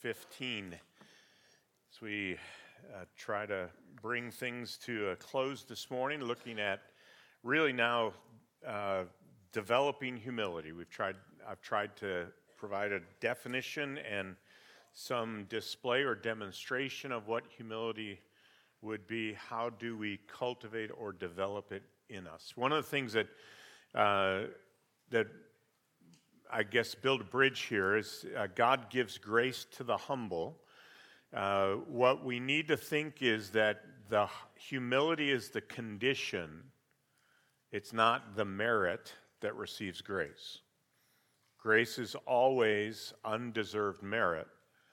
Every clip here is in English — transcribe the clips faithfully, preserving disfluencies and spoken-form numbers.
fifteen. As we uh, try to bring things to a close this morning, looking at really now uh, developing humility. We've tried. I've tried to provide a definition and some display or demonstration of what humility would be. How do we cultivate or develop it in us? One of the things that uh, that I guess build a bridge here is uh, God gives grace to the humble. Uh, what we need to think is that the humility is the condition. It's not the merit that receives grace. Grace is always undeserved merit,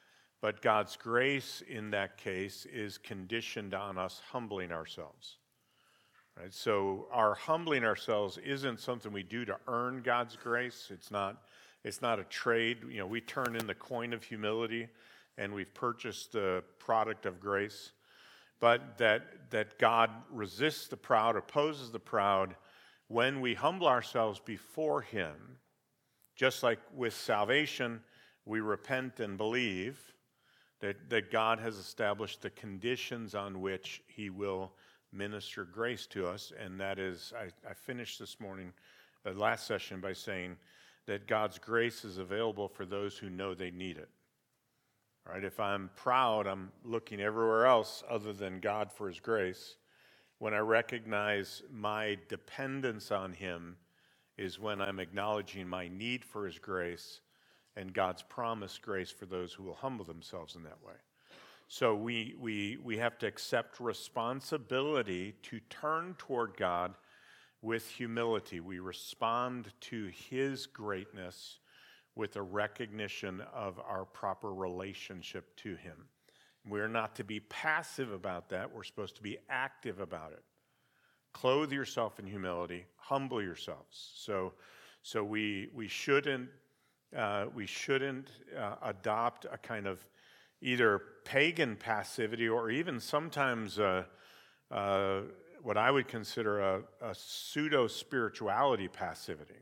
but God's grace in that case is conditioned on us humbling ourselves. Right? So our humbling ourselves isn't something we do to earn God's grace. It's not, it's not a trade. You know, we turn in the coin of humility and we've purchased the product of grace. But that, that God resists the proud, opposes the proud when we humble ourselves before Him. Just like with salvation, we repent and believe that, that God has established the conditions on which He will minister grace to us, and that is, I, I finished this morning, the last session, by saying that God's grace is available for those who know they need it. All right, if I'm proud, I'm looking everywhere else other than God for His grace. When I recognize my dependence on Him is when I'm acknowledging my need for His grace and God's promised grace for those who will humble themselves in that way. So we, we, we have to accept responsibility to turn toward God with humility. We respond to His greatness with a recognition of our proper relationship to Him. We're not to be passive about that. We're supposed to be active about it. Clothe yourself in humility. Humble yourselves. So, so we we shouldn't uh, we shouldn't uh, adopt a kind of either pagan passivity or even sometimes uh, uh, what I would consider a, a pseudo-spirituality passivity,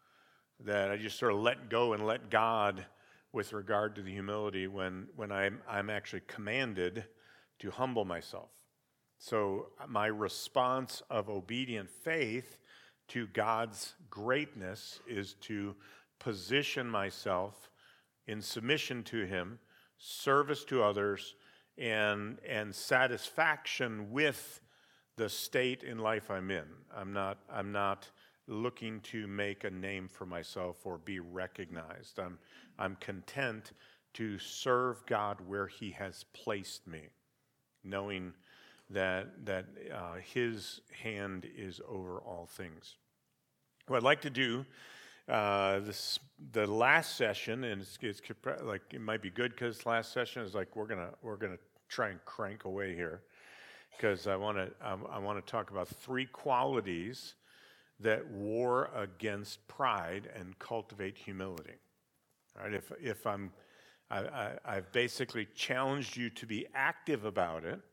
that I just sort of let go and let God with regard to the humility when, when I'm, I'm actually commanded to humble myself. So my response of obedient faith to God's greatness is to position myself in submission to Him, service to others, and and satisfaction with the state in life I'm in. I'm not I'm not looking to make a name for myself or be recognized. I'm I'm content to serve God where He has placed me, knowing that that uh, His hand is over all things. What I'd like to do Uh, this the last session, and it's, it's like it might be good because last session is like we're gonna we're gonna try and crank away here, because I want to I, I want to talk about three qualities that war against pride and cultivate humility. All right, if if I'm I, I, I've basically challenged you to be active about it,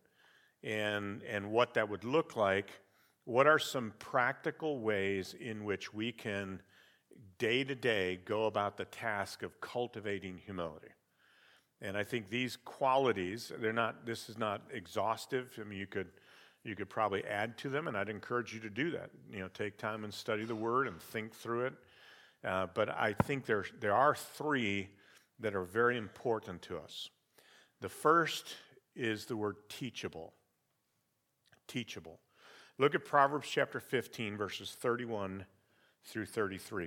and and what that would look like. What are some practical ways in which we can day to day go about the task of cultivating humility? And I think these qualities, they're not, this is not exhaustive. I mean, you could you could probably add to them, and I'd encourage you to do that. You know, take time and study the Word and think through it. Uh, but I think there, there are three that are very important to us. The first is the word teachable. Teachable. Look at Proverbs chapter fifteen, verses thirty-one through thirty-three.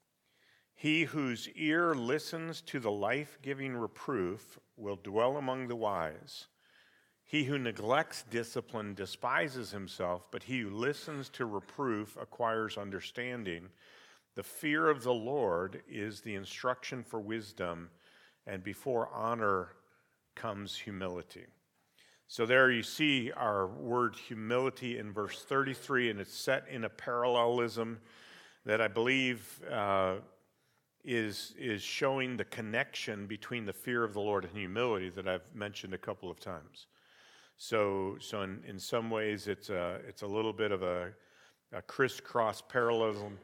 He whose ear listens to the life-giving reproof will dwell among the wise. He who neglects discipline despises himself, but he who listens to reproof acquires understanding. The fear of the Lord is the instruction for wisdom, and before honor comes humility. So there you see our word humility in verse thirty-three, and it's set in a parallelism that I believe uh, is is showing the connection between the fear of the Lord and humility that I've mentioned a couple of times. So, so in, in some ways, it's a it's a little bit of a, a crisscross parallelism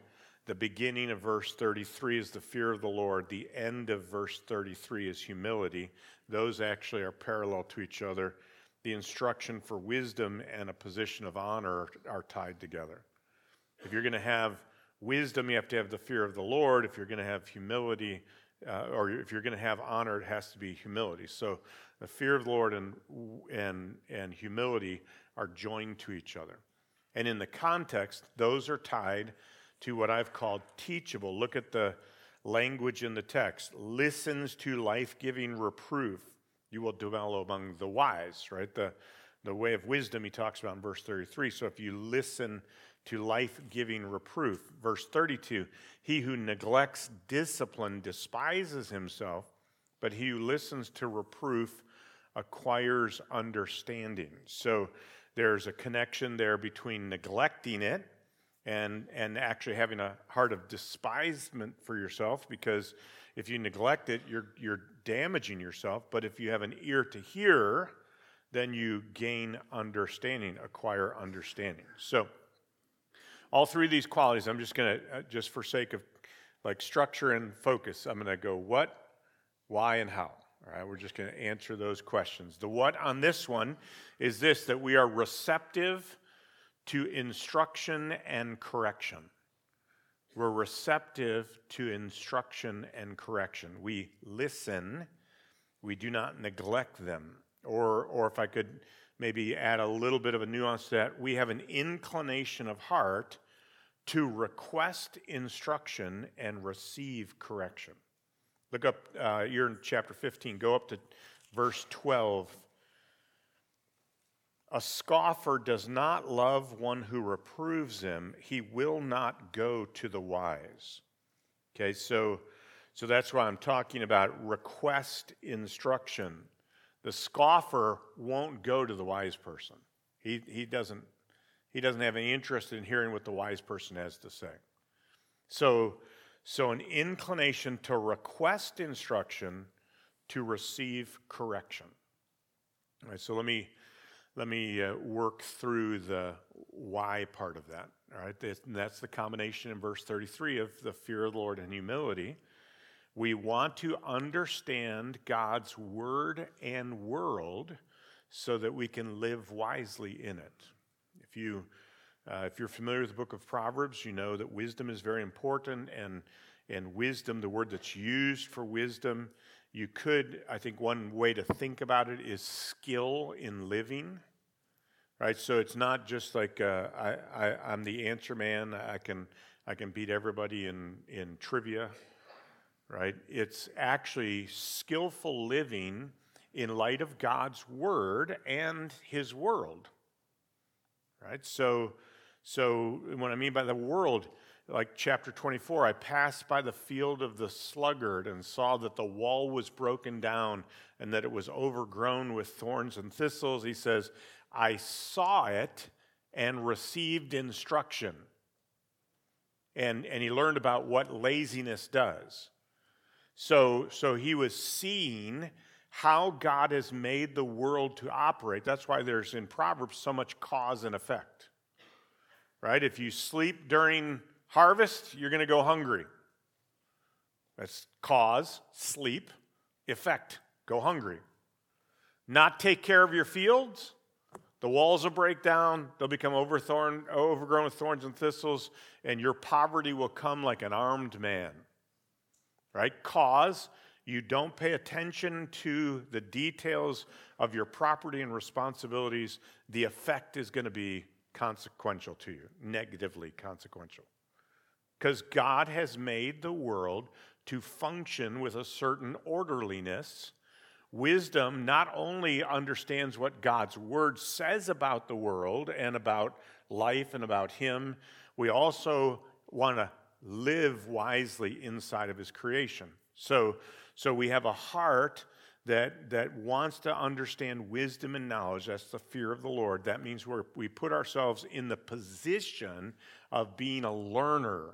the beginning of verse thirty-three is the fear of the Lord. The end of verse thirty-three is humility. Those actually are parallel to each other. The instruction for wisdom and a position of honor are tied together. If you're going to have wisdom, you have to have the fear of the Lord. If you're going to have humility, uh, or if you're going to have honor, it has to be humility. So the fear of the Lord and, and, and humility are joined to each other. And in the context, those are tied to what I've called teachable. Look at the language in the text. Listens to life-giving reproof. You will dwell among the wise, right? The, the way of wisdom he talks about in verse thirty-three. So if you listen to life-giving reproof. Verse thirty-two, he who neglects discipline despises himself, but he who listens to reproof acquires understanding. So there's a connection there between neglecting it and, and actually having a heart of despisement for yourself, because if you neglect it, you're, you're damaging yourself. But if you have an ear to hear, then you gain understanding, acquire understanding. So all three of these qualities, I'm just going to, uh, just for sake of like structure and focus, I'm going to go what, why, and how. All right, we're just going to answer those questions. The what on this one is this, that we are receptive to instruction and correction. We're receptive to instruction and correction. We listen. We do not neglect them. Or, or if I could maybe add a little bit of a nuance to that, we have an inclination of heart to request instruction and receive correction. Look up, uh, you're in chapter fifteen, go up to verse twelve. A scoffer does not love one who reproves him. He will not go to the wise. Okay, so, so that's why I'm talking about request instruction. The scoffer won't go to the wise person. He, he, doesn't, he doesn't have any interest in hearing what the wise person has to say. So, so an inclination to request instruction, to receive correction. All right, so let me, let me uh, work through the why part of that. All right, that's the combination in verse thirty-three of the fear of the Lord and humility. We want to understand God's word and world so that we can live wisely in it. If, you, uh, if you're familiar with the book of Proverbs, you know that wisdom is very important, and, and wisdom, the word that's used for wisdom, you could, I think one way to think about it is skill in living, right? So it's not just like uh, I, I, I'm the answer man, I can, I can beat everybody in, in trivia, right? It's actually skillful living in light of God's word and his world, right? So, so what I mean by the world, like chapter twenty-four, I passed by the field of the sluggard and saw that the wall was broken down and that it was overgrown with thorns and thistles. He says, I saw it and received instruction. And, and he learned about what laziness does. So, so he was seeing how God has made the world to operate. That's why there's in Proverbs so much cause and effect, right? If you sleep during harvest, you're going to go hungry. That's cause, sleep, effect, go hungry. Not take care of your fields, the walls will break down, they'll become overthorn, overgrown with thorns and thistles, and your poverty will come like an armed man. Right? Cause, you don't pay attention to the details of your property and responsibilities, the effect is going to be consequential to you, negatively consequential. Because God has made the world to function with a certain orderliness. Wisdom not only understands what God's word says about the world and about life and about him, we also want to live wisely inside of his creation. So, so we have a heart that, that wants to understand wisdom and knowledge. That's the fear of the Lord. That means we're, we put ourselves in the position of being a learner.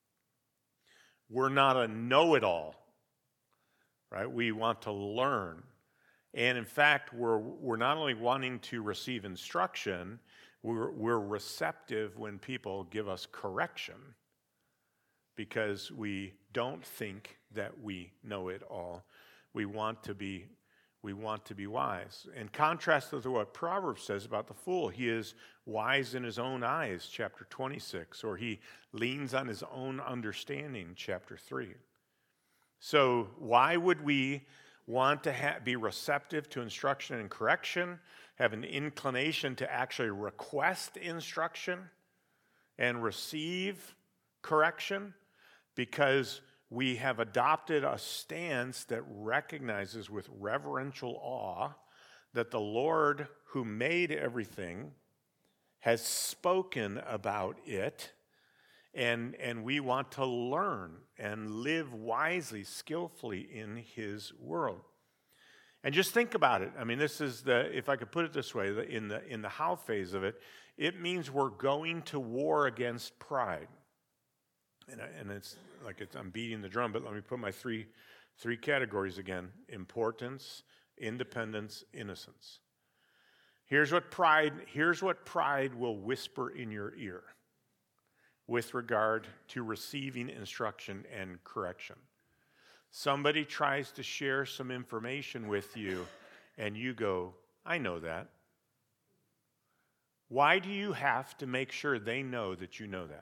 We're not a know-it-all, right? We want to learn. And in fact, we're, we're not only wanting to receive instruction, we're, we're receptive when people give us correction. because we don't think that we know it all. We want to be we want to be wise. In contrast to what Proverbs says about the fool, he is wise in his own eyes, chapter twenty-six, or he leans on his own understanding, chapter three. So why would we want to ha- be receptive to instruction and correction, have an inclination to actually request instruction and receive correction? Because we have adopted a stance that recognizes with reverential awe that the Lord who made everything has spoken about it, and, and we want to learn and live wisely, skillfully in his world. And just think about it. I mean, this is the, if I could put it this way, the, in the in the how phase of it, it means we're going to war against pride. And, and it's like it's, I'm beating the drum, but let me put my three three categories again: importance, independence, innocence. Here's what pride, here's what pride will whisper in your ear with regard to receiving instruction and correction. Somebody tries to share some information with you, and you go, I know that. Why do you have to make sure they know that you know that?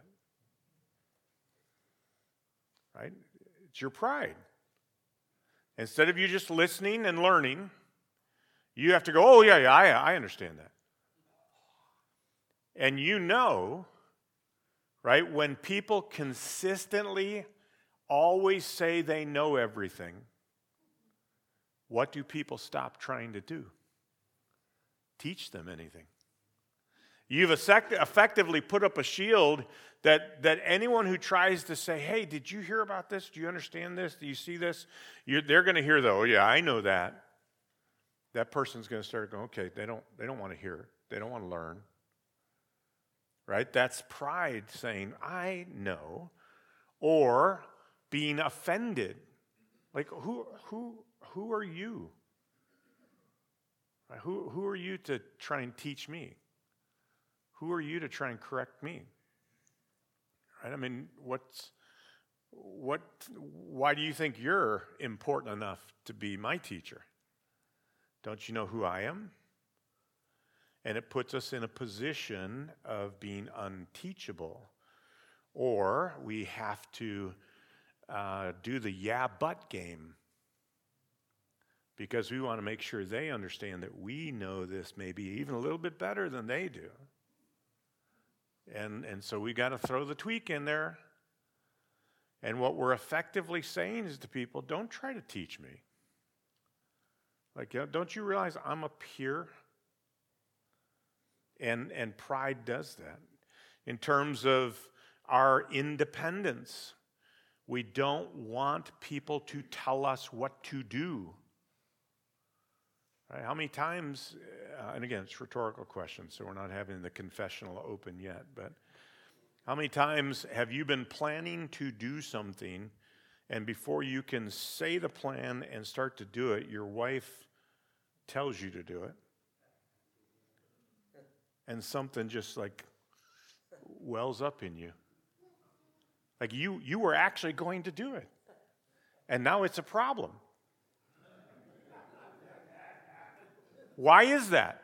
Right? It's your pride. Instead of you just listening and learning, you have to go, oh, yeah, yeah, I, I understand that. And you know, right, when people consistently always say they know everything, what do people stop trying to do? Teach them anything. You've effectively put up a shield that, that anyone who tries to say, hey, did you hear about this? Do you understand this? Do you see this? You're, they're going to hear, though, oh, yeah, I know that. That person's going to start going, okay, they don't, they don't want to hear it. They don't want to learn. Right? That's pride saying, I know. Or being offended. Like, who, who, who are you? Right? Who, who are you to try and teach me? Who are you to try and correct me? Right? I mean, what's, what, why do you think you're important enough to be my teacher? Don't you know who I am? And it puts us in a position of being unteachable. Or we have to uh, do the yeah, but game. Because we want to make sure they understand that we know this maybe even a little bit better than they do. And, and so we got to throw the tweak in there. And what we're effectively saying is to people, don't try to teach me. Like, don't you realize I'm a peer? And, and pride does that. In terms of our independence, we don't want people to tell us what to do. Right? How many times, uh, and again, it's a rhetorical question, so we're not having the confessional open yet, but how many times have you been planning to do something, and before you can say the plan and start to do it, your wife tells you to do it, and something just like wells up in you? Like you, you were actually going to do it, and now it's a problem. Why is that?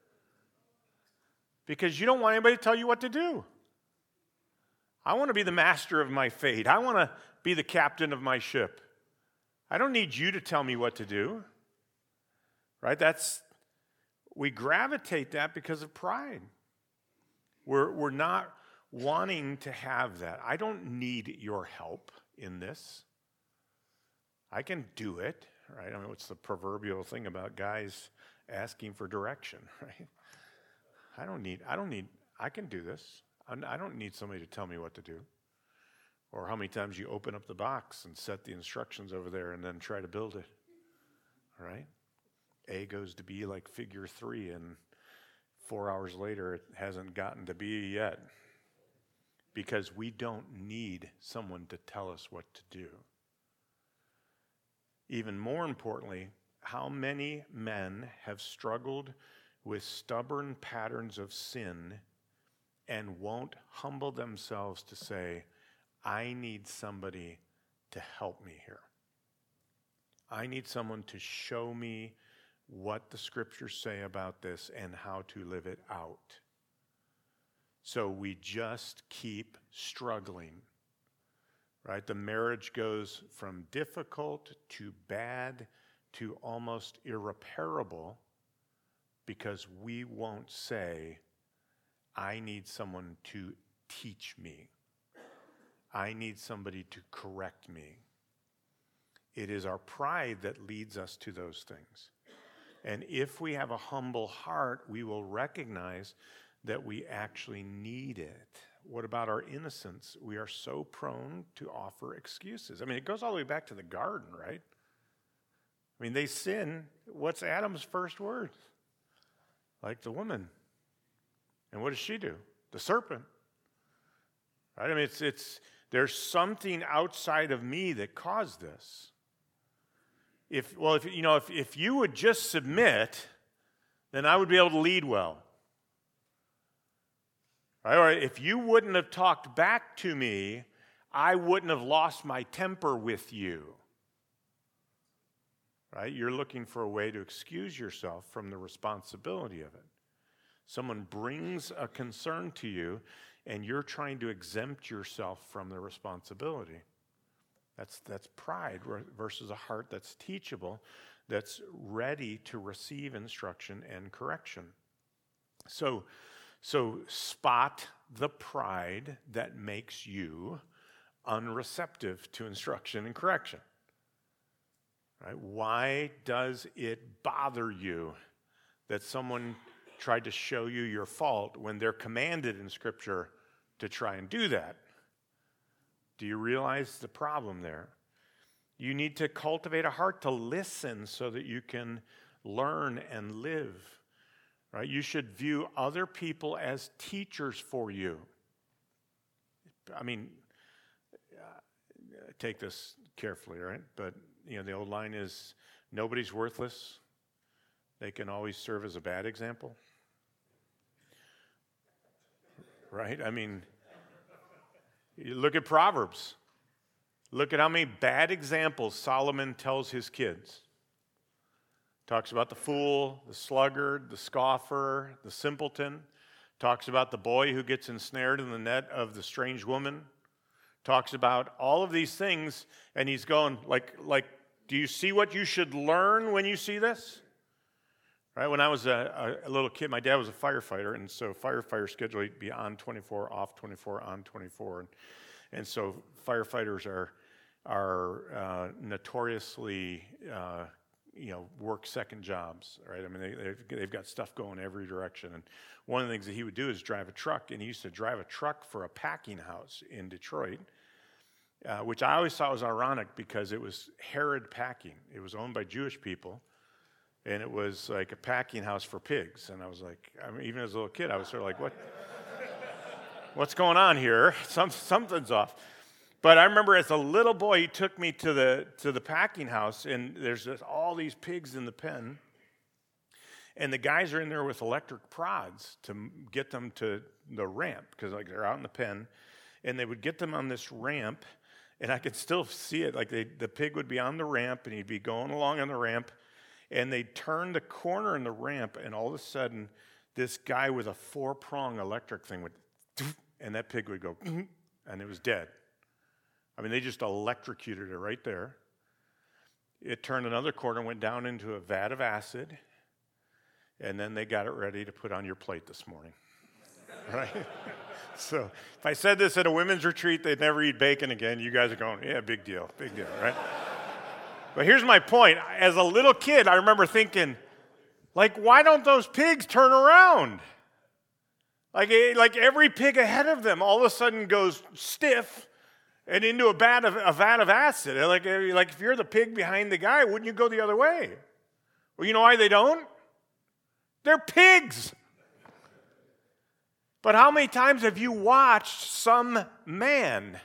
Because you don't want anybody to tell you what to do. I want to be the master of my fate. I want to be the captain of my ship. I don't need you to tell me what to do. Right? That's, we gravitate that because of pride. We're, we're not wanting to have that. I don't need your help in this. I can do it. Right? I mean, what's the proverbial thing about guys asking for direction, right? I don't need, I don't need, I can do this. I don't need somebody to tell me what to do. Or how many times you open up the box and set the instructions over there and then try to build it, all right? A goes to B like figure three, and four hours later it hasn't gotten to B yet. Because we don't need someone to tell us what to do. Even more importantly, how many men have struggled with stubborn patterns of sin and won't humble themselves to say, I need somebody to help me here. I need someone to show me what the scriptures say about this and how to live it out. So we just keep struggling, right? The marriage goes from difficult to bad to almost irreparable because we won't say, I need someone to teach me. I need somebody to correct me. It is our pride that leads us to those things. And if we have a humble heart, we will recognize that we actually need it. What about our innocence? We are so prone to offer excuses. I mean, it goes all the way back to the garden, right? I mean, they sin. What's Adam's first words? Like the woman. And what does she do? The serpent. Right? I mean, it's it's there's something outside of me that caused this. If well, if you know, if, if you would just submit, then I would be able to lead well. Right? Or if you wouldn't have talked back to me, I wouldn't have lost my temper with you. Right? You're looking for a way to excuse yourself from the responsibility of it. Someone brings a concern to you, and you're trying to exempt yourself from the responsibility. That's, that's pride versus a heart that's teachable, that's ready to receive instruction and correction. So, so spot the pride that makes you unreceptive to instruction and correction. Right? Why does it bother you that someone tried to show you your fault when they're commanded in Scripture to try and do that? Do you realize the problem there? You need to cultivate a heart to listen so that you can learn and live. Right? You should view other people as teachers for you. I mean, uh, take this carefully, right? But you know, the old line is, nobody's worthless. They can always serve as a bad example. Right? I mean, you look at Proverbs. Look at how many bad examples Solomon tells his kids. Talks about the fool, the sluggard, the scoffer, the simpleton. Talks about the boy who gets ensnared in the net of the strange woman. Talks about all of these things, and he's going, like, like, do you see what you should learn when you see this? Right? When I was a, a little kid, my dad was a firefighter, and so firefighter schedule, he'd be on twenty-four, off twenty-four, on twenty-four. And, and so firefighters are, are uh, notoriously, uh, you know, work second jobs, right? I mean, they, they've, they've got stuff going every direction. And one of the things that he would do is drive a truck, and he used to drive a truck for a packing house in Detroit, uh, which I always thought was ironic because it was Herod Packing. It was owned by Jewish people. And it was like a packing house for pigs. And I was like, I mean, even as a little kid, I was sort of like, what? What's going on here? Some, something's off. But I remember as a little boy, he took me to the to the packing house, and there's just all these pigs in the pen. And the guys are in there with electric prods to get them to the ramp, because like they're out in the pen. And they would get them on this ramp, and I could still see it. Like they, the pig would be on the ramp, and he'd be going along on the ramp. And they'd turn the corner in the ramp, and all of a sudden, this guy with a four-prong electric thing would, and that pig would go, and it was dead. I mean, they just electrocuted it right there. It turned another corner, went down into a vat of acid, and then they got it ready to put on your plate this morning. Right? So if I said this at a women's retreat, they'd never eat bacon again. You guys are going, yeah, big deal, big deal, right? But here's my point. As a little kid, I remember thinking, like, why don't those pigs turn around? Like, like every pig ahead of them all of a sudden goes stiff and into a vat of, a vat of acid. Like, like if you're the pig behind the guy, wouldn't you go the other way? Well, you know why they don't? They're pigs. But how many times have you watched some man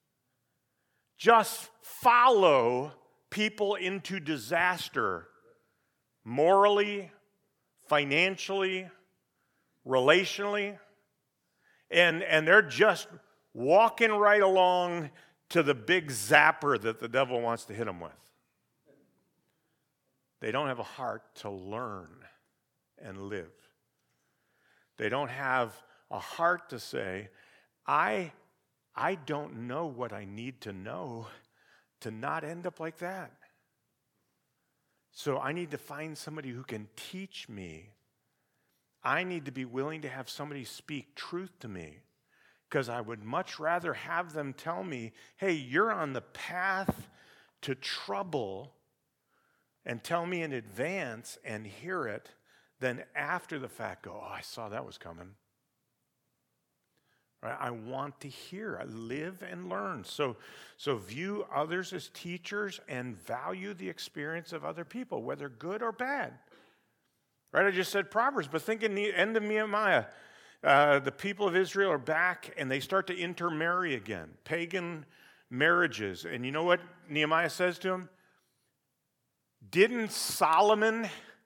just follow people into disaster, morally, financially, relationally, and, and they're just walking right along to the big zapper that the devil wants to hit them with. They don't have a heart to learn and live. They don't have a heart to say, I, I don't know what I need to know to not end up like that. So I need to find somebody who can teach me. I need to be willing to have somebody speak truth to me, because I would much rather have them tell me, hey, you're on the path to trouble, and tell me in advance and hear it, than after the fact go, oh, I saw that was coming. Right? I want to hear. I live and learn. So, so view others as teachers and value the experience of other people, whether good or bad. Right? I just said Proverbs, but think in the end of Nehemiah, uh, the people of Israel are back and they start to intermarry again, pagan marriages. And you know what Nehemiah says to them? Didn't Solomon,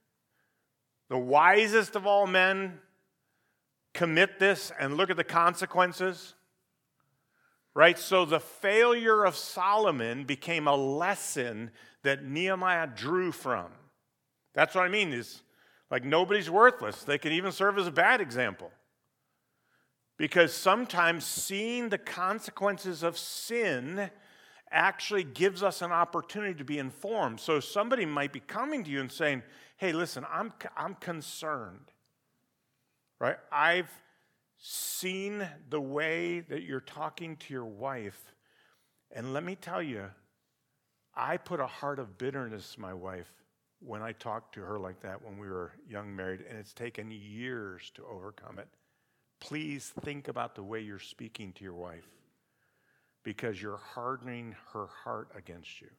the wisest of all men, commit this and look at the consequences? Right? So the failure of Solomon became a lesson that Nehemiah drew from. That's what I mean, is like nobody's worthless. They can even serve as a bad example. Because sometimes seeing the consequences of sin actually gives us an opportunity to be informed. So somebody might be coming to you and saying, hey, listen, I'm, I'm concerned. Right? I've seen the way that you're talking to your wife, and let me tell you, I put a heart of bitterness in my wife when I talked to her like that when we were young married, and it's taken years to overcome it. Please think about the way you're speaking to your wife, because you're hardening her heart against you.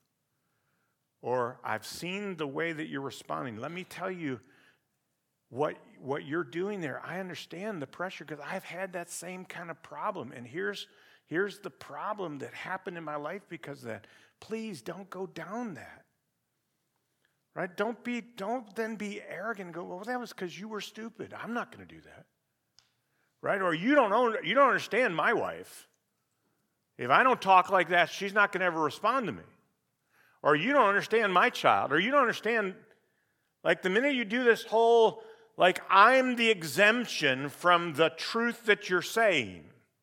Or I've seen the way that you're responding. Let me tell you, What, what you're doing there, I understand the pressure because I've had that same kind of problem. And here's, here's the problem that happened in my life because of that. Please don't go down that. Right? Don't be, don't then be arrogant and go, well, that was because you were stupid. I'm not going to do that. Right? Or you don't own, you don't understand my wife. If I don't talk like that, she's not going to ever respond to me. Or you don't understand my child. Or you don't understand, like the minute you do this whole, like, I'm the exemption from the truth that you're saying.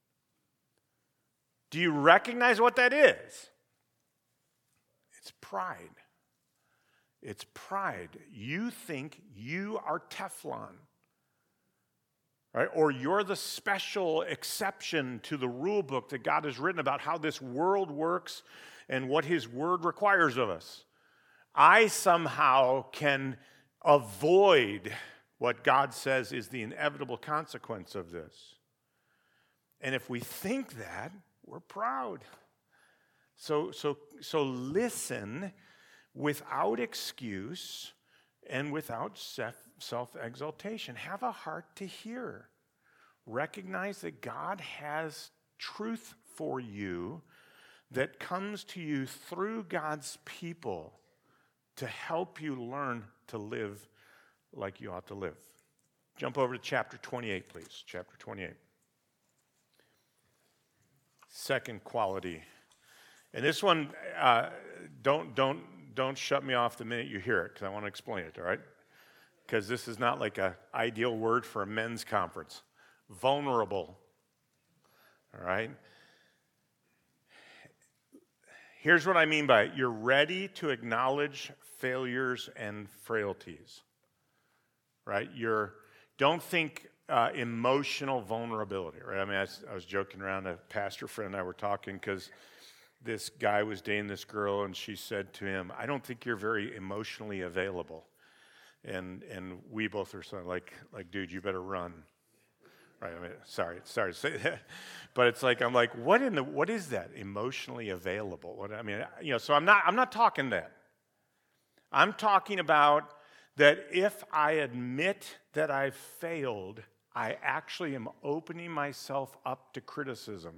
Do you recognize what that is? It's pride. It's pride. You think you are Teflon, right? Or you're the special exception to the rule book that God has written about how this world works and what His Word requires of us. I somehow can avoid what God says is the inevitable consequence of this. And if we think that, we're proud. So, so, so listen without excuse and without self-exaltation. Have a heart to hear. Recognize that God has truth for you that comes to you through God's people to help you learn to live like you ought to live. Jump over to chapter twenty-eight, please. Chapter twenty-eight. Second quality. And this one, uh, don't, don't, don't shut me off the minute you hear it, because I want to explain it, all right? Because this is not like an ideal word for a men's conference. Vulnerable. All right? Here's what I mean by it. You're ready to acknowledge failures and frailties. Right? You're, don't think uh, emotional vulnerability, right? I mean, I was, I was joking around, a pastor friend and I were talking because this guy was dating this girl and she said to him, I don't think you're very emotionally available. And and we both were saying, like, like, dude, you better run. Right? I mean, sorry, sorry to say that. But it's like, I'm like, what in the, what is that? Emotionally available? What, I mean, you know, so I'm not, I'm not talking that. I'm talking about that if I admit that I've failed, I actually am opening myself up to criticism.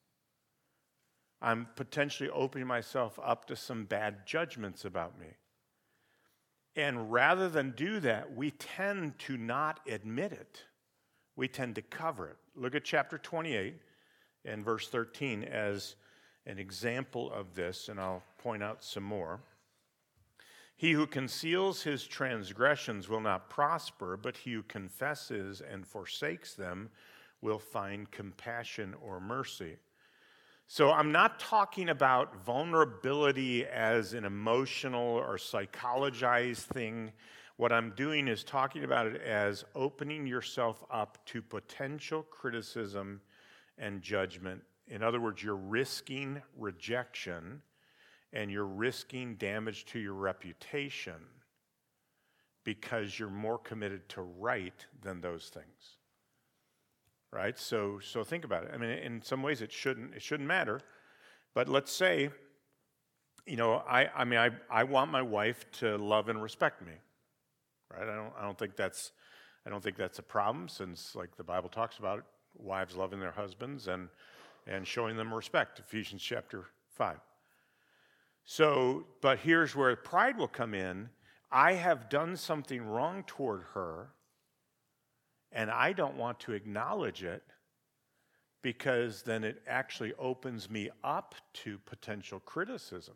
I'm potentially opening myself up to some bad judgments about me. And rather than do that, we tend to not admit it. We tend to cover it. Look at chapter twenty-eight and verse thirteen as an example of this, and I'll point out some more. He who conceals his transgressions will not prosper, but he who confesses and forsakes them will find compassion or mercy. So I'm not talking about vulnerability as an emotional or psychologized thing. What I'm doing is talking about it as opening yourself up to potential criticism and judgment. In other words, you're risking rejection and you're risking damage to your reputation because you're more committed to right than those things. Right? So so think about it. I mean, in some ways it shouldn't it shouldn't matter. But let's say, you know, I I mean I, I want my wife to love and respect me. Right? I don't I don't think that's I don't think that's a problem, since, like the Bible talks about it, wives loving their husbands and and showing them respect, Ephesians chapter five. So, but here's where pride will come in. I have done something wrong toward her, and I don't want to acknowledge it, because then it actually opens me up to potential criticism.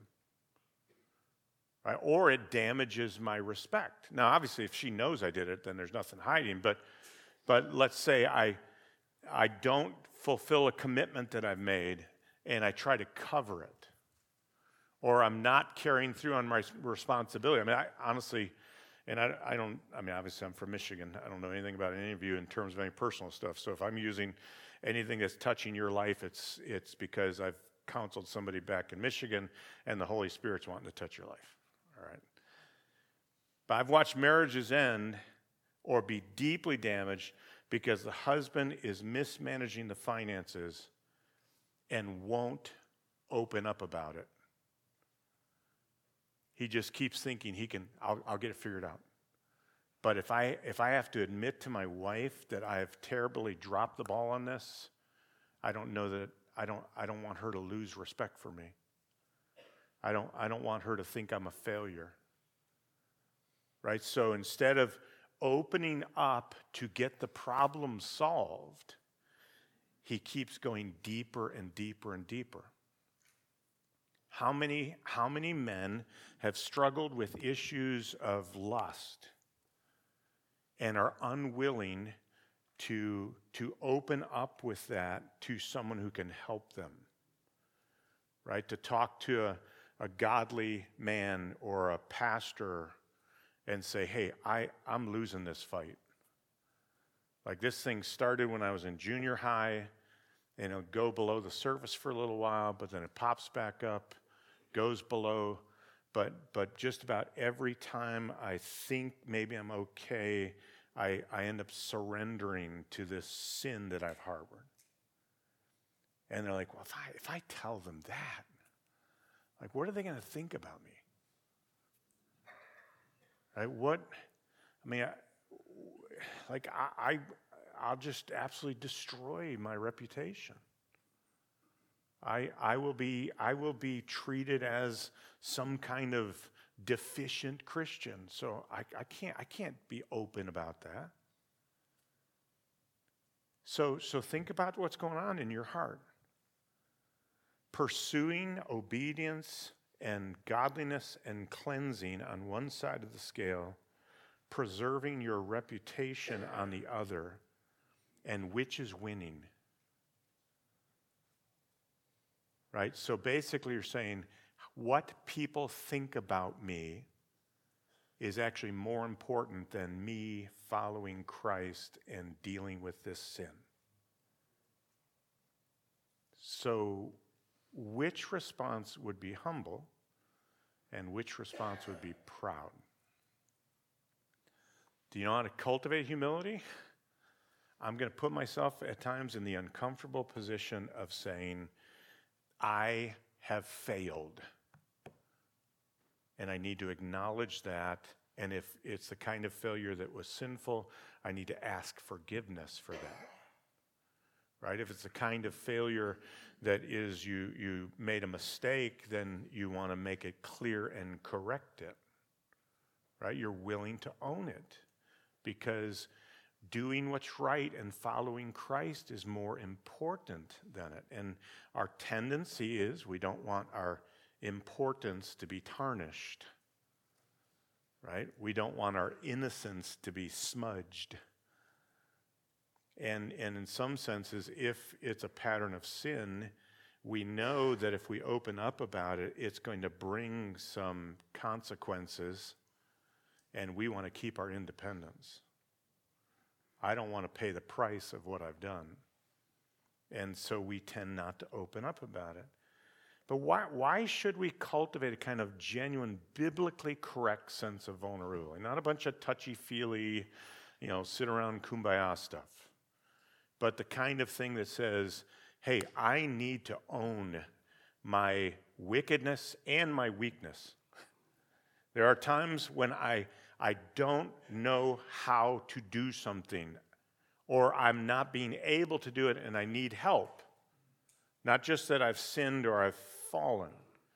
Right? Or it damages my respect. Now, obviously, if she knows I did it, then there's nothing hiding. But, but let's say I, I don't fulfill a commitment that I've made, and I try to cover it. Or I'm not carrying through on my responsibility. I mean, I honestly, and I, I don't, I mean, obviously I'm from Michigan. I don't know anything about any of you in terms of any personal stuff. So if I'm using anything that's touching your life, it's it's because I've counseled somebody back in Michigan, and the Holy Spirit's wanting to touch your life. All right. But I've watched marriages end or be deeply damaged because the husband is mismanaging the finances and won't open up about it. He just keeps thinking he can, I'll, I'll get it figured out. But if I if I have to admit to my wife that I have terribly dropped the ball on this, I don't know that I don't I don't want her to lose respect for me. I don't I don't want her to think I'm a failure. Right? So instead of opening up to get the problem solved, he keeps going deeper and deeper and deeper. How many, how many men have struggled with issues of lust and are unwilling to, to open up with that to someone who can help them? Right? To talk to a, a godly man or a pastor and say, hey, I, I'm losing this fight. Like, this thing started when I was in junior high, and it'll go below the surface for a little while, but then it pops back up, goes below, but but just about every time I think maybe I'm okay, I, I end up surrendering to this sin that I've harbored. And they're like, well, if I if I tell them that, like, what are they going to think about me? Right? What, I mean, I, like, I, I, I'll just absolutely destroy my reputation. I, I will be I will be treated as some kind of deficient Christian. So I, I can't I can't be open about that. So so think about what's going on in your heart. Pursuing obedience and godliness and cleansing on one side of the scale, preserving your reputation on the other, and which is winning? Right? So basically you're saying what people think about me is actually more important than me following Christ and dealing with this sin. So which response would be humble and which response would be proud? Do you know how to cultivate humility? I'm going to put myself at times in the uncomfortable position of saying, I have failed, and I need to acknowledge that, and if it's the kind of failure that was sinful, I need to ask forgiveness for that, right? If it's the kind of failure that is you, you made a mistake, then you want to make it clear and correct it, right? You're willing to own it, because doing what's right and following Christ is more important than it. And our tendency is we don't want our importance to be tarnished, right? We don't want our innocence to be smudged. And, and in some senses, if it's a pattern of sin, we know that if we open up about it, it's going to bring some consequences, and we want to keep our independence. I don't want to pay the price of what I've done. And so we tend not to open up about it. But why, why should we cultivate a kind of genuine, biblically correct sense of vulnerability? Not a bunch of touchy-feely, you know, sit around kumbaya stuff. But the kind of thing that says, hey, I need to own my wickedness and my weakness. There are times when I, I don't know how to do something, or I'm not being able to do it and I need help. Not just that I've sinned or I've fallen.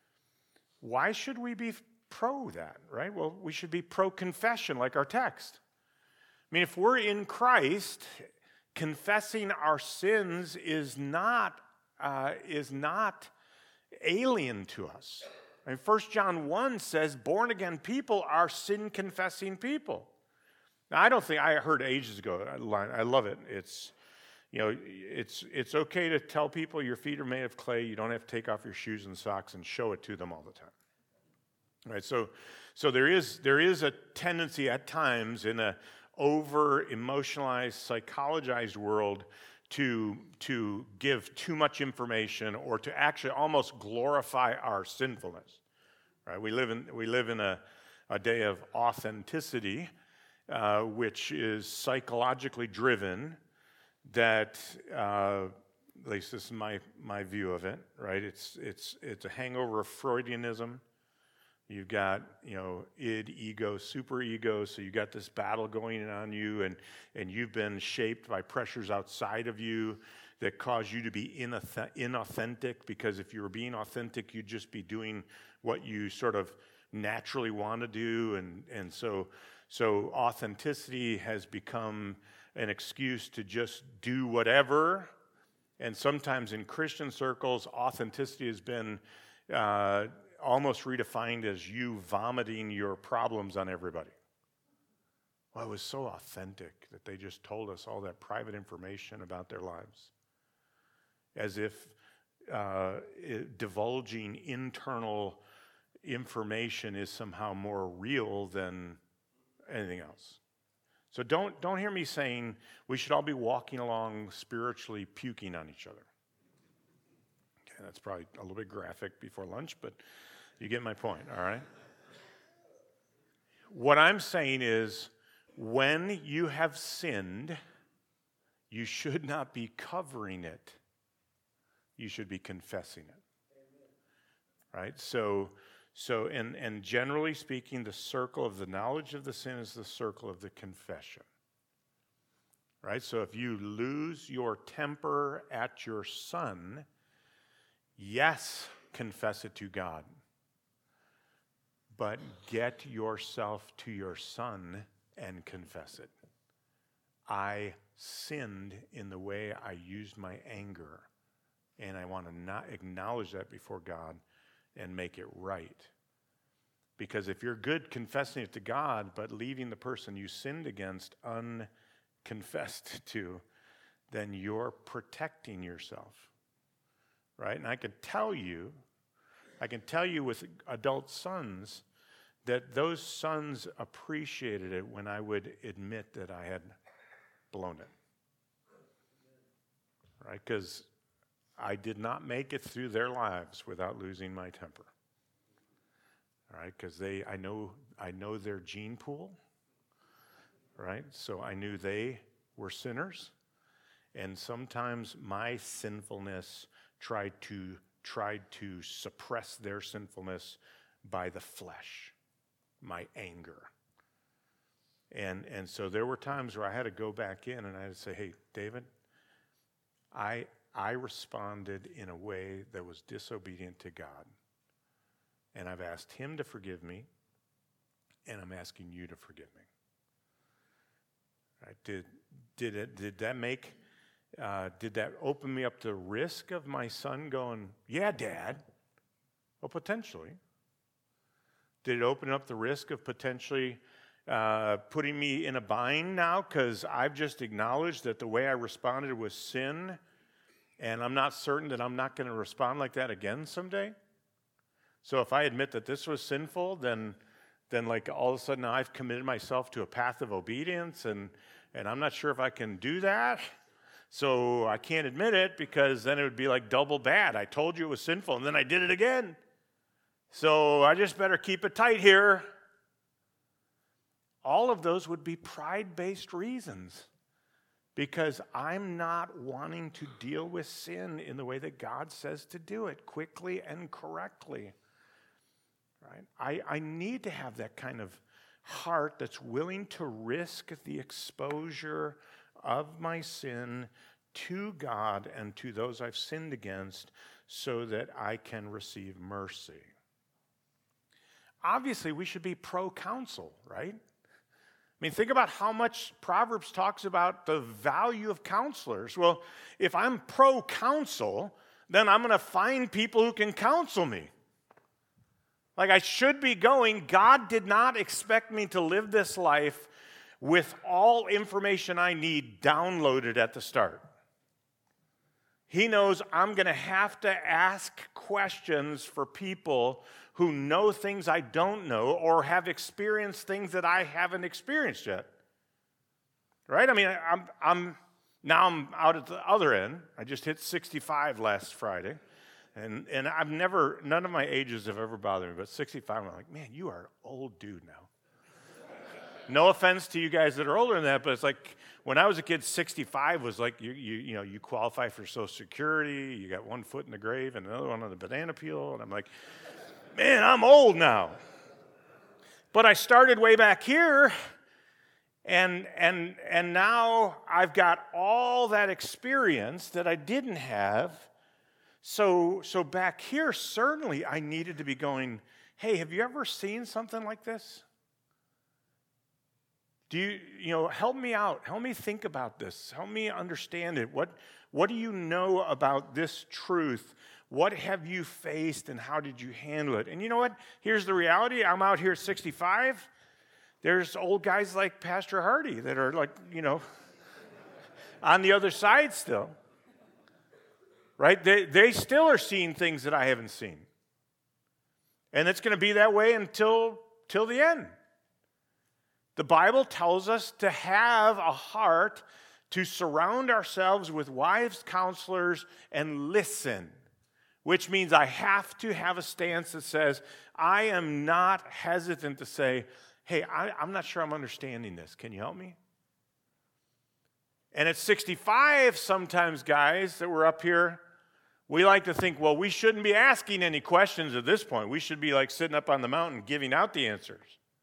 Why should we be pro that, right? Well, we should be pro-confession like our text. I mean, if we're in Christ, confessing our sins is not, uh, is not alien to us. I mean, First John one says born-again people are sin-confessing people. Now, I don't think, I heard ages ago, I love it. It's, you know, it's it's okay to tell people your feet are made of clay. You don't have to take off your shoes and socks and show it to them all the time. Right? So, so there is there is a tendency at times in a over-emotionalized, psychologized world to to give too much information or to actually almost glorify our sinfulness. Right? We live in we live in a, a day of authenticity, uh, which is psychologically driven. That, uh, at least this is my, my view of it, right? It's it's it's a hangover of Freudianism. You've got, you know, id, ego, superego, so you got this battle going on you, and, and you've been shaped by pressures outside of you that cause you to be inauthentic, because if you were being authentic, you'd just be doing what you sort of naturally want to do, and, and so so authenticity has become an excuse to just do whatever. And sometimes in Christian circles, authenticity has been uh, almost redefined as you vomiting your problems on everybody. Well, it was so authentic that they just told us all that private information about their lives. As if uh, it, divulging internal information is somehow more real than anything else. So don't don't hear me saying we should all be walking along spiritually puking on each other. Okay, that's probably a little bit graphic before lunch, but you get my point, all right? What I'm saying is when you have sinned, you should not be covering it. You should be confessing it. Right? So So, and, and generally speaking, the circle of the knowledge of the sin is the circle of the confession. Right? So if you lose your temper at your son, yes, confess it to God. But get yourself to your son and confess it. I sinned in the way I used my anger, and I want to not acknowledge that before God and make it right. Because if you're good confessing it to God, but leaving the person you sinned against unconfessed to, then you're protecting yourself, right? And I can tell you, I can tell you with adult sons that those sons appreciated it when I would admit that I had blown it, right? Because I did not make it through their lives without losing my temper. All right, because they, I know, I know their gene pool, right? So I knew they were sinners, and sometimes my sinfulness tried to tried to suppress their sinfulness by the flesh, my anger. And and so there were times where I had to go back in and I had to say, hey, David, I I responded in a way that was disobedient to God. And I've asked him to forgive me, and I'm asking you to forgive me. Right? Did did it did that make uh, did that open me up to risk of my son going, yeah, Dad? Well, potentially. Did it open up the risk of potentially uh, putting me in a bind now because I've just acknowledged that the way I responded was sin, and I'm not certain that I'm not going to respond like that again someday? So if I admit that this was sinful, then then like all of a sudden I've committed myself to a path of obedience, and, and I'm not sure if I can do that. So I can't admit it because then it would be like double bad. I told you it was sinful, and then I did it again. So I just better keep it tight here. All of those would be pride-based reasons because I'm not wanting to deal with sin in the way that God says to do it, quickly and correctly. Right? I, I need to have that kind of heart that's willing to risk the exposure of my sin to God and to those I've sinned against so that I can receive mercy. Obviously, we should be pro-counsel, right? I mean, think about how much Proverbs talks about the value of counselors. Well, if I'm pro-counsel, then I'm going to find people who can counsel me. Like I should be going, God did not expect me to live this life with all information I need downloaded at the start. He knows I'm going to have to ask questions for people who know things I don't know or have experienced things that I haven't experienced yet. Right? I mean, I'm, I'm now I'm out at the other end. I just hit sixty-five last Friday. And and I've never, none of my ages have ever bothered me, but sixty-five, I'm like, man, you are an old dude now. No offense to you guys that are older than that, but it's like, when I was a kid, sixty-five was like, you you you know, you qualify for Social Security, you got one foot in the grave and another one on the banana peel, and I'm like, man, I'm old now. But I started way back here, and and and now I've got all that experience that I didn't have. So, so back here, certainly I needed to be going, hey, have you ever seen something like this? Do you, you know, help me out. Help me think about this. Help me understand it. What, what do you know about this truth? What have you faced and how did you handle it? And you know what? Here's the reality. I'm out here at sixty-five. There's old guys like Pastor Hardy that are like, you know, on the other side still. Right? They, they still are seeing things that I haven't seen. And it's going to be that way until, till the end. The Bible tells us to have a heart to surround ourselves with wise counselors and listen, which means I have to have a stance that says, I am not hesitant to say, hey, I, I'm not sure I'm understanding this. Can you help me? And at sixty-five, sometimes, guys, that we're up here, we like to think, well, we shouldn't be asking any questions at this point. We should be like sitting up on the mountain giving out the answers.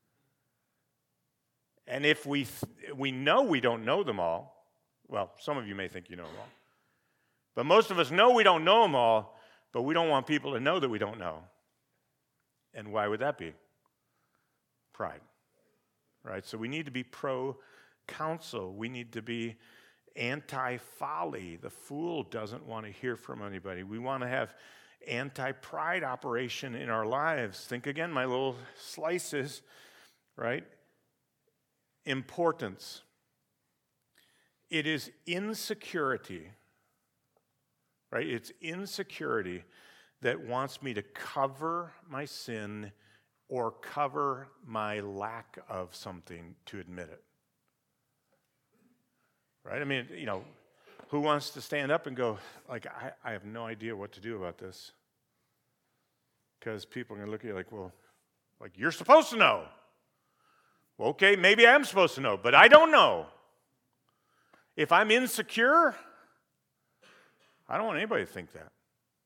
And if we th- we know we don't know them all, well, some of you may think you know them all, but most of us know we don't know them all, but we don't want people to know that we don't know. And why would that be? Pride, right? So we need to be pro-counsel. We need to be anti-folly. The fool doesn't want to hear from anybody. We want to have anti-pride operation in our lives. Think again, my little slices, right? Importance. It is insecurity, right? It's insecurity that wants me to cover my sin or cover my lack of something to admit it. Right? I mean, you know, who wants to stand up and go, like, I, I have no idea what to do about this? Because people are going to look at you like, well, like, you're supposed to know. Well, okay, maybe I'm supposed to know, but I don't know. If I'm insecure, I don't want anybody to think that.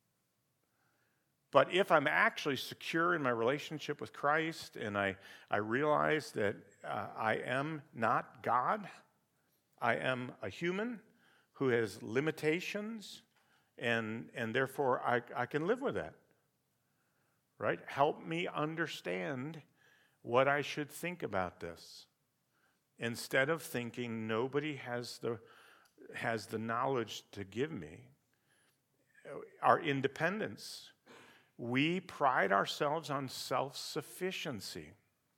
But if I'm actually secure in my relationship with Christ and I, I realize that uh, I am not God, I am a human who has limitations, and, and therefore I, I can live with that. Right? Help me understand what I should think about this. instead of thinking nobody has the, has the knowledge to give me, our independence. We pride ourselves on self-sufficiency.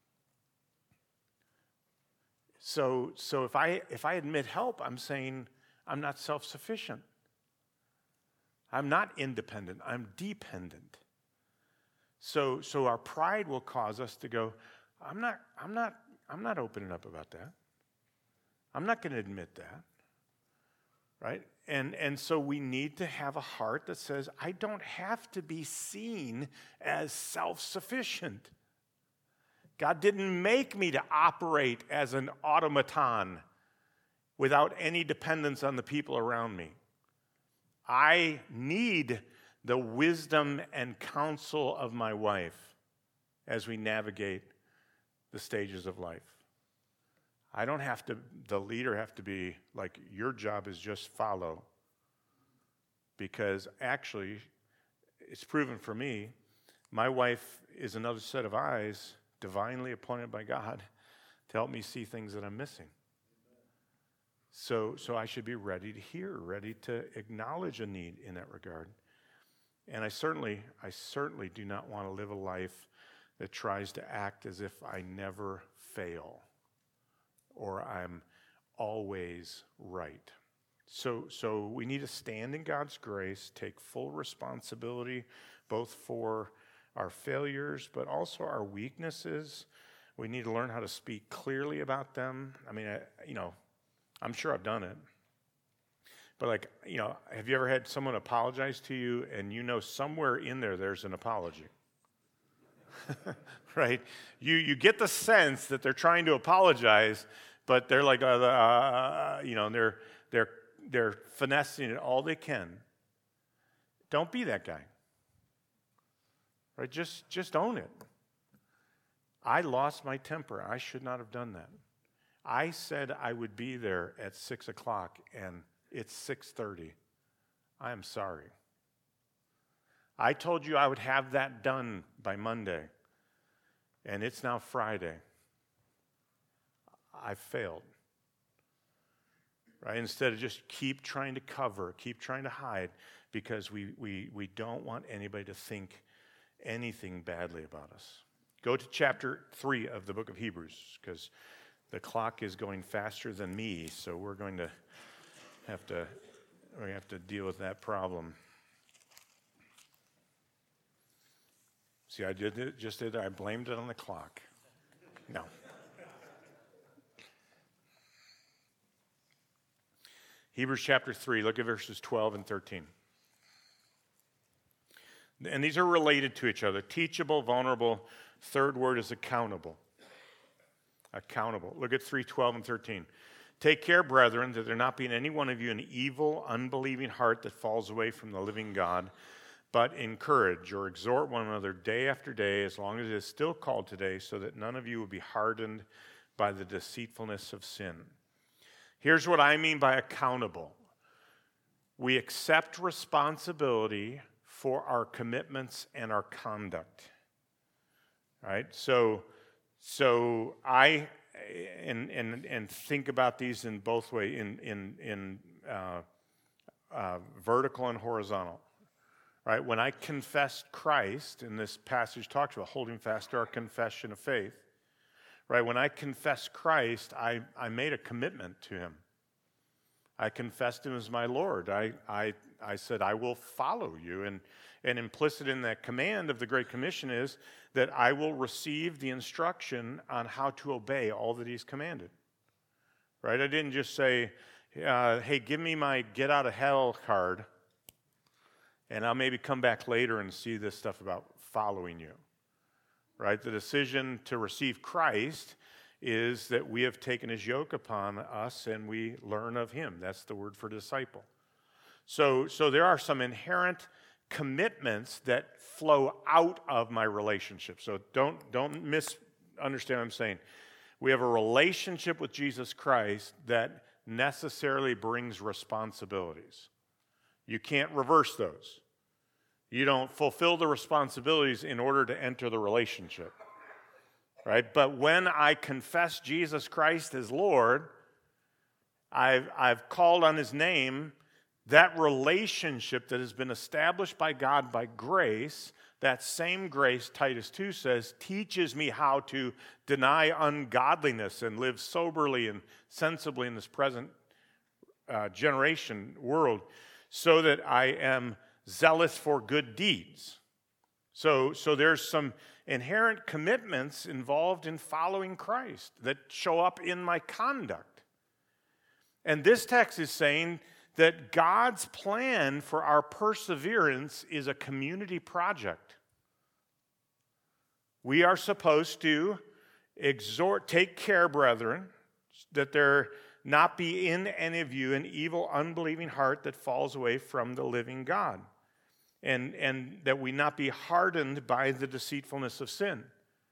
So, so if I if I admit help, I'm saying I'm not self-sufficient. I'm not independent. I'm dependent. So, so our pride will cause us to go, I'm not, I'm not, I'm not opening up about that. I'm not going to admit that. Right? And, and so we need to have a heart that says, I don't have to be seen as self-sufficient. God didn't make me to operate as an automaton without any dependence on the people around me. I need the wisdom and counsel of my wife as we navigate the stages of life. I don't have to, the leader have to be like, your job is just follow. Because actually, it's proven for me, my wife is another set of eyes divinely appointed by God to help me see things that I'm missing. So, so I should be ready to hear, ready to acknowledge a need in that regard. And I certainly, I certainly do not want to live a life that tries to act as if I never fail or I'm always right. So, so we need to stand in God's grace, take full responsibility both for our failures, but also our weaknesses. We need to learn how to speak clearly about them. I mean, I, you know, I'm sure I've done it. But like, you know, have you ever had someone apologize to you and you know somewhere in there there's an apology? Right? You you get the sense that they're trying to apologize, but they're like, uh, uh, you know, they're they're they're finessing it all they can. Don't be that guy. Right? Just just own it. I lost my temper. I should not have done that. I said I would be there at six o'clock, and it's six thirty. I am sorry. I told you I would have that done by Monday, and it's now Friday. I failed. Right? Instead of just keep trying to cover, keep trying to hide, because we, we, we don't want anybody to think anything badly about us. Go to chapter three of the book of Hebrews, because the clock is going faster than me, so we're going to have to we have to deal with that problem. See, I did it, just did it. I blamed it on the clock. No. Hebrews chapter three, look at verses twelve and thirteen. And these are related to each other. Teachable, vulnerable. Third word is accountable. Accountable. Look at three, twelve and thirteen. Take care, brethren, that there not be in any one of you an evil, unbelieving heart that falls away from the living God, but encourage or exhort one another day after day, as long as it is still called today, so that none of you will be hardened by the deceitfulness of sin. Here's what I mean by accountable. We accept responsibility for our commitments and our conduct. Right? So, so I and and and think about these in both ways, in in in uh, uh, vertical and horizontal. Right? When I confessed Christ, and this passage talks about holding fast to our confession of faith. Right? When I confessed Christ, I I made a commitment to Him. I confessed Him as my Lord. I I I said I will follow you, and and implicit in that command of the Great Commission is that I will receive the instruction on how to obey all that He's commanded. Right? I didn't just say, uh, hey, give me my get out of hell card, and I'll maybe come back later and see this stuff about following you. Right? The decision to receive Christ is that we have taken His yoke upon us and we learn of Him. That's the word for disciple. So, so there are some inherent commitments that flow out of my relationship. So don't, don't misunderstand what I'm saying. We have a relationship with Jesus Christ that necessarily brings responsibilities. You can't reverse those. You don't fulfill the responsibilities in order to enter the relationship. right? But when I confess Jesus Christ as Lord, I've, I've called on his name, that relationship that has been established by God by grace, that same grace, Titus two says, teaches me how to deny ungodliness and live soberly and sensibly in this present uh, generation world, so that I am zealous for good deeds. So, so there's some inherent commitments involved in following Christ that show up in my conduct. And this text is saying that God's plan for our perseverance is a community project. We are supposed to exhort, take care, brethren, that there not be in any of you an evil, unbelieving heart that falls away from the living God, and, and that we not be hardened by the deceitfulness of sin.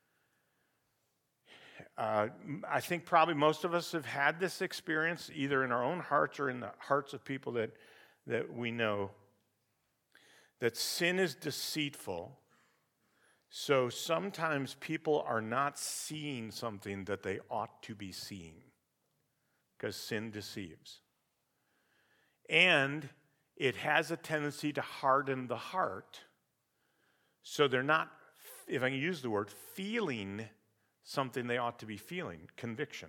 Uh, I think probably most of us have had this experience either in our own hearts or in the hearts of people that, that we know, that sin is deceitful. So sometimes people are not seeing something that they ought to be seeing because sin deceives. And it has a tendency to harden the heart. So they're not, if I can use the word, feeling something they ought to be feeling, conviction.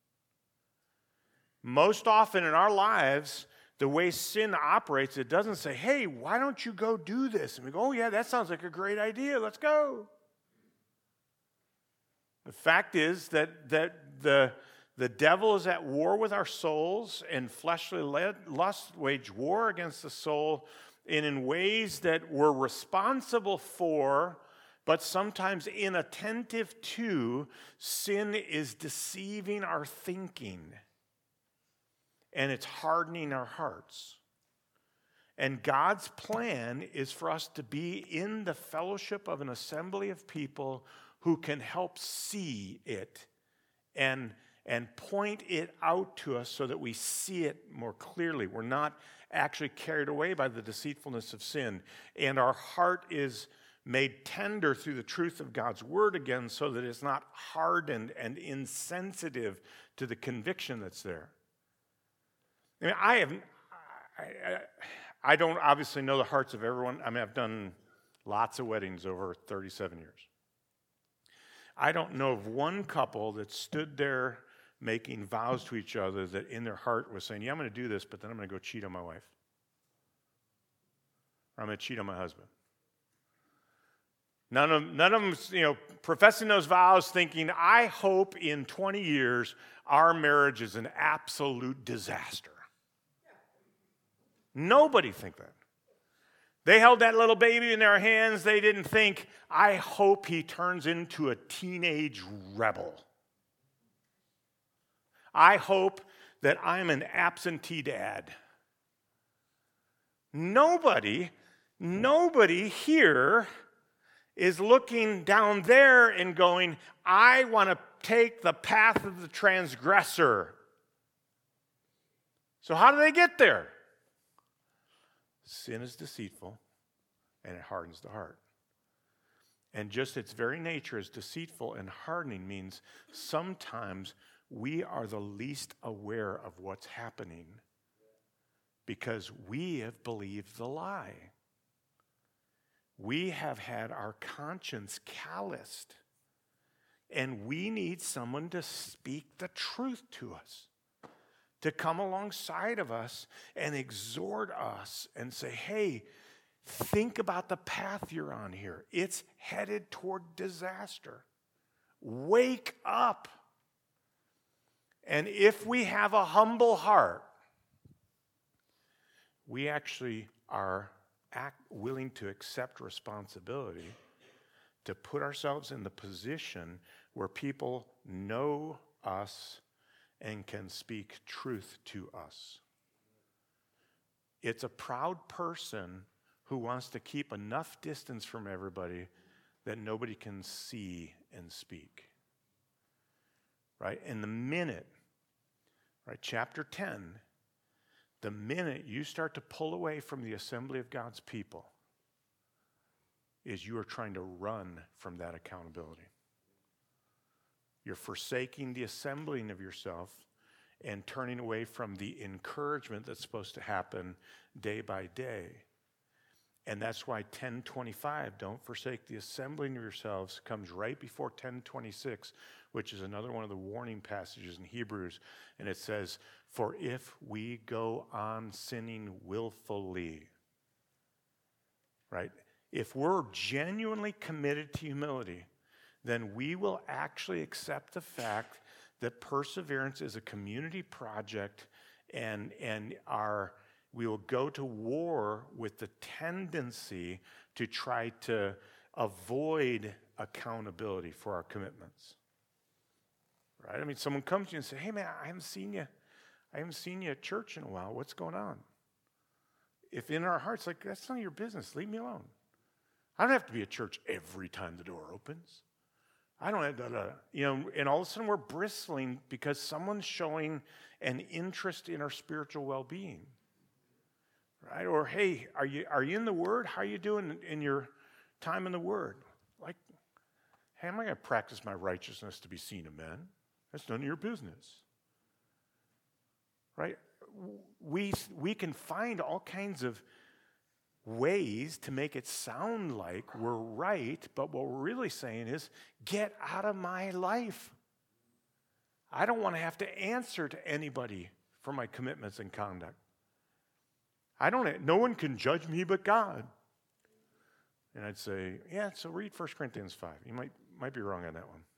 Most often in our lives, the way sin operates, it doesn't say, hey, why don't you go do this? And we go, oh yeah, that sounds like a great idea, let's go. The fact is that, that the, the devil is at war with our souls, and fleshly lust wage war against the soul, and in ways that we're responsible for, but sometimes inattentive to. Sin is deceiving our thinking, and it's hardening our hearts. And God's plan is for us to be in the fellowship of an assembly of people who can help see it and, and point it out to us so that we see it more clearly. We're not actually carried away by the deceitfulness of sin, and our heart is made tender through the truth of God's word again, so that it's not hardened and insensitive to the conviction that's there. I mean, I have, I, I, I don't obviously know the hearts of everyone. I mean, I've done lots of weddings over thirty-seven years. I don't know of one couple that stood there making vows to each other that in their heart was saying, yeah, I'm going to do this, but then I'm going to go cheat on my wife. Or I'm going to cheat on my husband. None of, none of them, you know, professing those vows, thinking, I hope in twenty years our marriage is an absolute disaster. Nobody think that. They held that little baby in their hands. They didn't think, I hope he turns into a teenage rebel. I hope that I'm an absentee dad. Nobody, nobody here is looking down there and going, I want to take the path of the transgressor. So how do they get there? Sin is deceitful, and it hardens the heart. And just its very nature as deceitful and hardening means sometimes we are the least aware of what's happening because we have believed the lie. We have had our conscience calloused, and we need someone to speak the truth to us, to come alongside of us and exhort us and say, hey, think about the path you're on here. It's headed toward disaster. Wake up. And if we have a humble heart, we actually are act, willing to accept responsibility to put ourselves in the position where people know us and can speak truth to us. It's a proud person who wants to keep enough distance from everybody that nobody can see and speak. Right? And the minute, right, chapter ten, the minute you start to pull away from the assembly of God's people is you are trying to run from that accountability. You're forsaking the assembling of yourself and turning away from the encouragement that's supposed to happen day by day. And that's why ten twenty-five, don't forsake the assembling of yourselves, comes right before ten twenty-six, which is another one of the warning passages in Hebrews. And it says, for if we go on sinning willfully, right? If we're genuinely committed to humility, then we will actually accept the fact that perseverance is a community project, and, and our, we will go to war with the tendency to try to avoid accountability for our commitments. Right? I mean, someone comes to you and says, hey man, I haven't seen you. I haven't seen you at church in a while. What's going on? If in our hearts, like, that's none of your business. Leave me alone. I don't have to be at church every time the door opens. I don't have to, you know, and all of a sudden we're bristling because someone's showing an interest in our spiritual well-being, right? Or, hey, are you are you in the Word? How are you doing in your time in the Word? Like, hey, am I going to practice my righteousness to be seen of men? That's none of your business, right? We we can find all kinds of ways to make it sound like we're right, but what we're really saying is, get out of my life. I don't want to have to answer to anybody for my commitments and conduct. I don't, no one can judge me but God. And I'd say, yeah, so read First Corinthians five. You might, might be wrong on that one.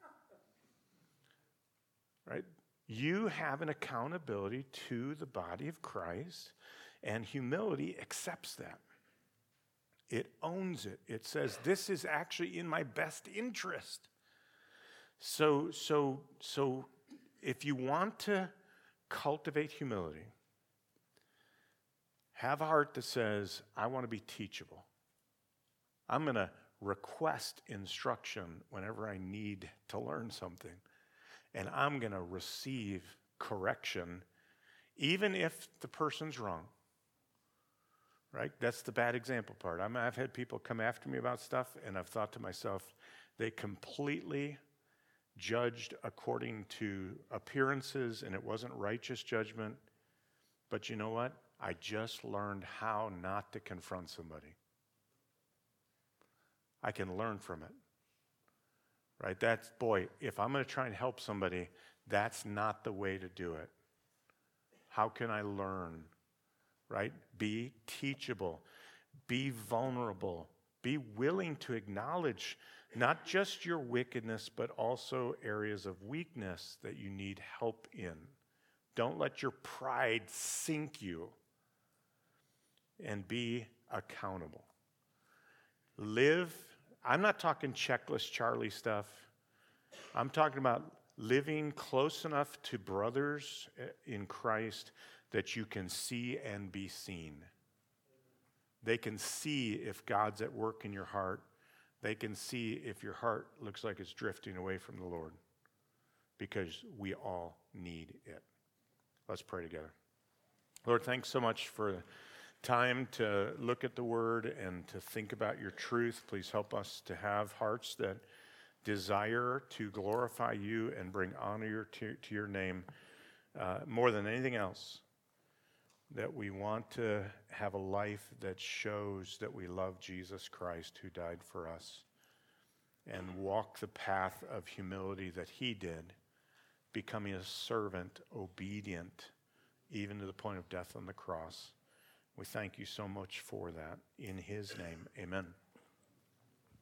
Right? You have an accountability to the body of Christ, and humility accepts that. It owns it. It says, this is actually in my best interest. So, so, so if you want to cultivate humility, have a heart that says, I want to be teachable. I'm going to request instruction whenever I need to learn something. And I'm going to receive correction, even if the person's wrong. Right? That's the bad example part. I mean, I've had people come after me about stuff, and I've thought to myself, they completely judged according to appearances, and it wasn't righteous judgment. But you know what? I just learned how not to confront somebody. I can learn from it. Right? That's, boy, if I'm going to try and help somebody, that's not the way to do it. How can I learn? Right? Be teachable. Be vulnerable. Be willing to acknowledge not just your wickedness, but also areas of weakness that you need help in. Don't let your pride sink you. And be accountable. Live, I'm not talking checklist Charlie stuff. I'm talking about living close enough to brothers in Christ that you can see and be seen. They can see if God's at work in your heart. They can see if your heart looks like it's drifting away from the Lord, because we all need it. Let's pray together. Lord, thanks so much for time to look at the Word and to think about your truth. Please help us to have hearts that desire to glorify you and bring honor to, to your name uh, more than anything else. That we want to have a life that shows that we love Jesus Christ who died for us, and walk the path of humility that he did, becoming a servant, obedient, even to the point of death on the cross. We thank you so much for that. In his name, amen.